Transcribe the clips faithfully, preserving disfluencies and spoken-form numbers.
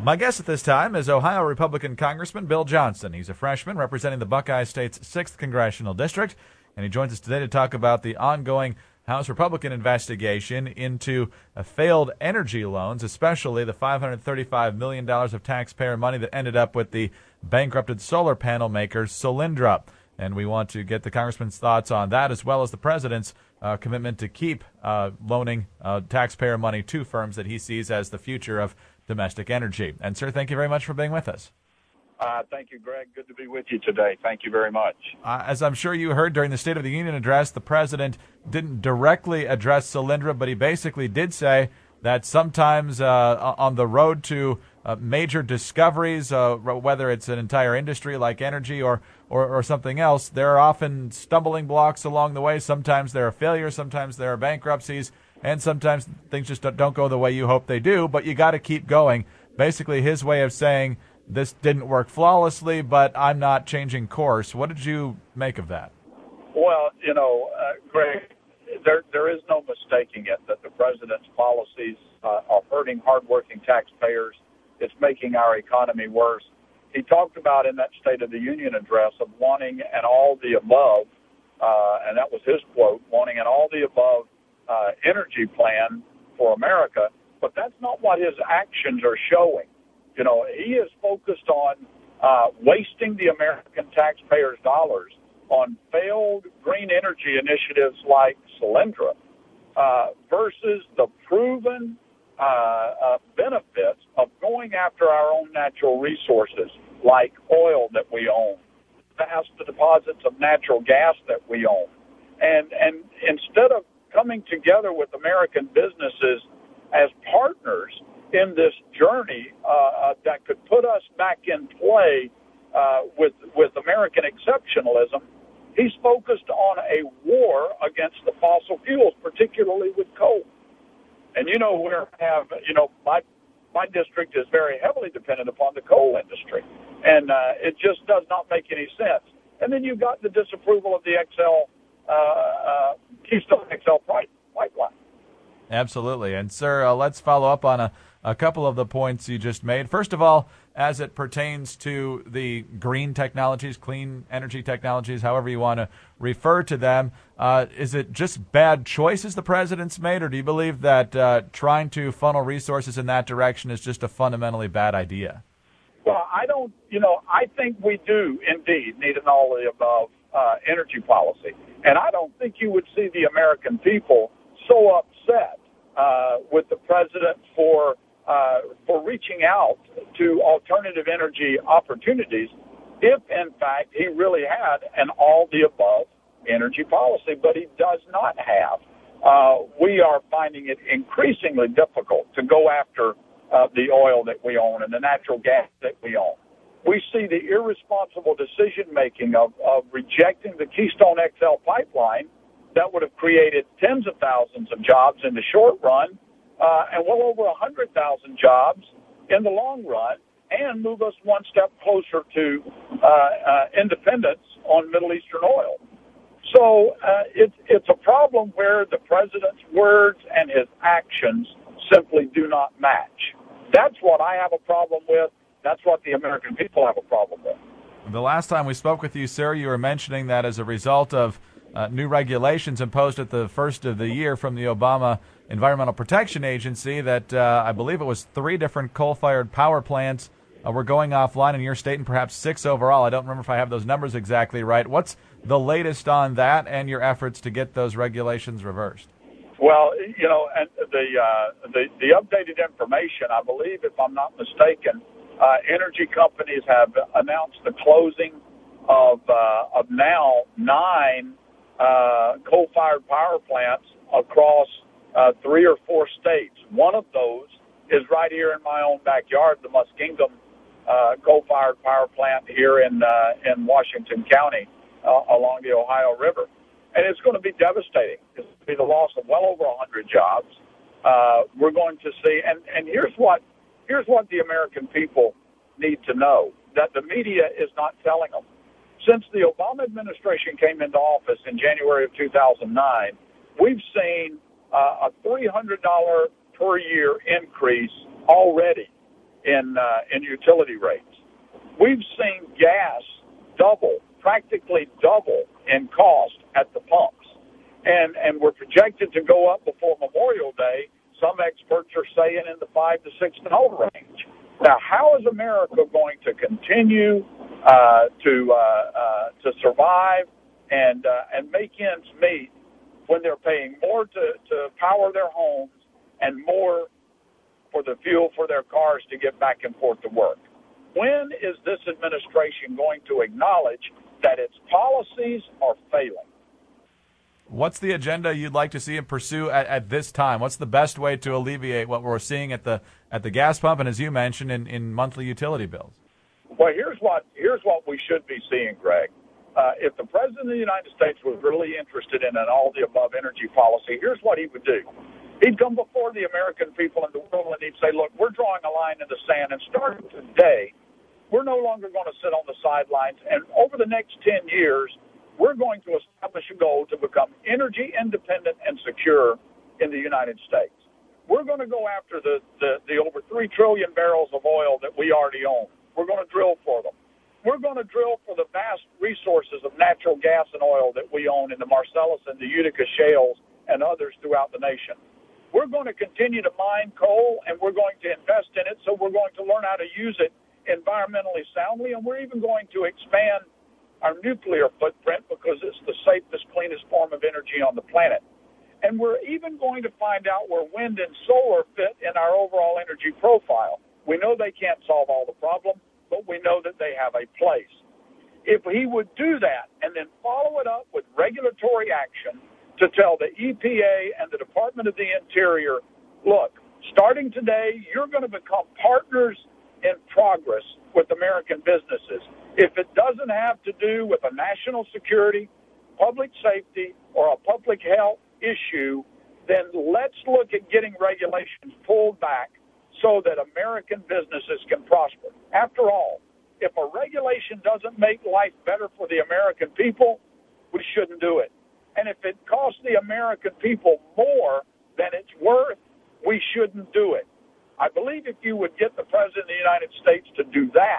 My guest at this time is Ohio Republican Congressman Bill Johnson. He's a freshman representing the Buckeye State's sixth Congressional District, and he joins us today to talk about the ongoing House Republican investigation into uh, failed energy loans, especially the five hundred thirty-five million dollars of taxpayer money that ended up with the bankrupted solar panel maker Solyndra. And we want to get the congressman's thoughts on that, as well as the president's uh, commitment to keep uh, loaning uh, taxpayer money to firms that he sees as the future of domestic energy. And, sir, thank you very much for being with us. Uh, thank you, Greg. Good to be with you today. Thank you very much. Uh, as I'm sure you heard during the State of the Union address, the president didn't directly address Solyndra, but he basically did say that sometimes uh, on the road to uh, major discoveries, uh, whether it's an entire industry like energy or, or, or something else, there are often stumbling blocks along the way. Sometimes there are failures, sometimes there are bankruptcies, and sometimes things just don't go the way you hope they do, but you got to keep going. Basically, his way of saying this didn't work flawlessly, but I'm not changing course. What did you make of that? Well, you know, uh, Greg, there there is no mistaking it that the president's policies uh, are hurting hardworking taxpayers. It's making our economy worse. He talked about in that State of the Union address of wanting an all-the-above, uh, and that was his quote, wanting an all-the-above uh, energy plan for America, but that's not what his actions are showing. You know, he is focused on uh, wasting the American taxpayers' dollars on failed green energy initiatives like Solyndra uh, versus the proven uh, uh, benefits of going after our own natural resources like oil that we own, vast deposits of natural gas that we own. And, and instead of coming together with American businesses as partners in this journey uh, that could put us back in play uh, with with American exceptionalism, he's focused on a war against the fossil fuels, particularly with coal. And you know, we have you know my my district is very heavily dependent upon the coal industry, and uh, it just does not make any sense. And then you've got the disapproval of the X L uh, uh, Keystone X L pipeline. Absolutely. And, sir, uh, let's follow up on a, a couple of the points you just made. First of all, as it pertains to the green technologies, clean energy technologies, however you want to refer to them, uh, is it just bad choices the president's made, or do you believe that uh, trying to funnel resources in that direction is just a fundamentally bad idea? Well, I don't, you know, I think we do indeed need an all-of-the-above uh, energy policy. And I don't think you would see the American people so upset uh, with the president for uh, for reaching out to alternative energy opportunities if, in fact, he really had an all-the-above energy policy, but he does not have. Uh, we are finding it increasingly difficult to go after uh, the oil that we own and the natural gas that we own. We see the irresponsible decision-making of, of rejecting the Keystone X L pipeline that would have created tens of thousands of jobs in the short run uh, and well over one hundred thousand jobs in the long run, and move us one step closer to uh, uh, independence on Middle Eastern oil. So uh, it, it's a problem where the president's words and his actions simply do not match. That's what I have a problem with. That's what the American people have a problem with. The last time we spoke with you, sir, you were mentioning that as a result of uh, new regulations imposed at the first of the year from the Obama Environmental Protection Agency, that uh, I believe it was three different coal-fired power plants uh, were going offline in your state, and perhaps six overall. I don't remember if I have those numbers exactly right. What's the latest on that and your efforts to get those regulations reversed? Well, you know, and the uh, the, the updated information, I believe, if I'm not mistaken, uh, energy companies have announced the closing of uh, of now nine uh, coal-fired power plants across uh, three or four states. One of those is right here in my own backyard, the Muskingum uh, coal-fired power plant here in uh, in Washington County uh, along the Ohio River. And it's going to be devastating. It's going to be the loss of well over one hundred jobs. Uh, we're going to see, and, and here's what here's what the American people need to know, that the media is not telling them. Since the Obama administration came into office in January of two thousand nine, we've seen uh, a three hundred dollars per year increase already in uh, in utility rates. We've seen gas double, practically double in cost at the pumps, and and we're projected to go up before Memorial Day. Some experts are saying in the five to six dollar range. Now, how is America going to continue uh, to uh, uh, to survive and uh, and make ends meet when they're paying more to, to power their homes and more for the fuel for their cars to get back and forth to work? When is this administration going to acknowledge that its policies are failing? What's the agenda you'd like to see him pursue at, at this time? What's the best way to alleviate what we're seeing at the at the gas pump and, as you mentioned, in, in monthly utility bills? Well, here's what here's what we should be seeing, Greg. Uh, if the President of the United States was really interested in an all-the-above energy policy, here's what he would do. He'd come before the American people and the world and he'd say, look, we're drawing a line in the sand, and starting today, we're no longer going to sit on the sidelines, and over the next ten years, we're going to establish a goal to become energy independent and secure in the United States. We're going to go after the, the, the over three trillion barrels of oil that we already own. We're going to drill for them. We're going to drill for the vast resources of natural gas and oil that we own in the Marcellus and the Utica shales and others throughout the nation. We're going to continue to mine coal, and we're going to invest in it, so we're going to learn how to use it environmentally soundly, and we're even going to expand our nuclear footprint because it's the safest, cleanest form of energy on the planet. And we're even going to find out where wind and solar fit in our overall energy profile. We know they can't solve all the problems, but we know that they have a place. If he would do that and then follow it up with regulatory action to tell the E P A and the Department of the Interior, look, starting today, you're going to become partners in progress with American businesses. If it doesn't have to do with a national security, public safety, or a public health issue, then let's look at getting regulations pulled back so that American businesses can prosper. After all, if a regulation doesn't make life better for the American people, we shouldn't do it. And if it costs the American people more than it's worth, we shouldn't do it. I believe if you would get the President of the United States to do that,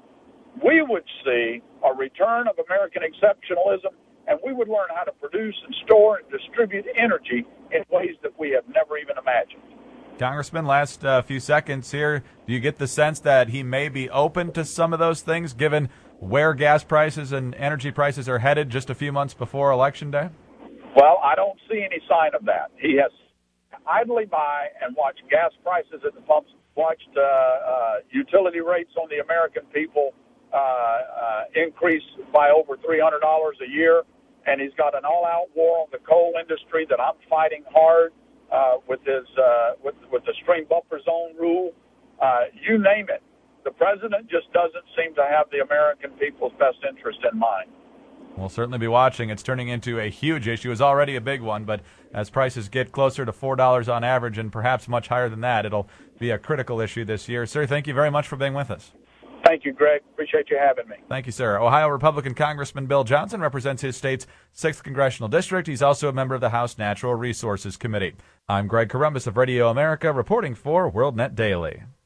we would see a return of American exceptionalism, and we would learn how to produce and store and distribute energy in ways that we have never even imagined. Congressman, last uh, few seconds here. Do you get the sense that he may be open to some of those things, given where gas prices and energy prices are headed just a few months before Election Day? Well, I don't see any sign of that. He has idly by and watched gas prices at the pumps, watched uh, uh, utility rates on the American people uh, uh, increase by over three hundred dollars a year, and he's got an all-out war on the coal industry that I'm fighting hard uh, with his uh, with with the stream buffer zone rule. Uh, you name it. The president just doesn't seem to have the American people's best interest in mind. We'll certainly be watching. It's turning into a huge issue. It's already a big one, but as prices get closer to four dollars on average and perhaps much higher than that, it'll be a critical issue this year. Sir, thank you very much for being with us. Thank you, Greg. Appreciate you having me. Thank you, sir. Ohio Republican Congressman Bill Johnson represents his state's sixth Congressional District. He's also a member of the House Natural Resources Committee. I'm Greg Columbus of Radio America, reporting for WorldNet Daily.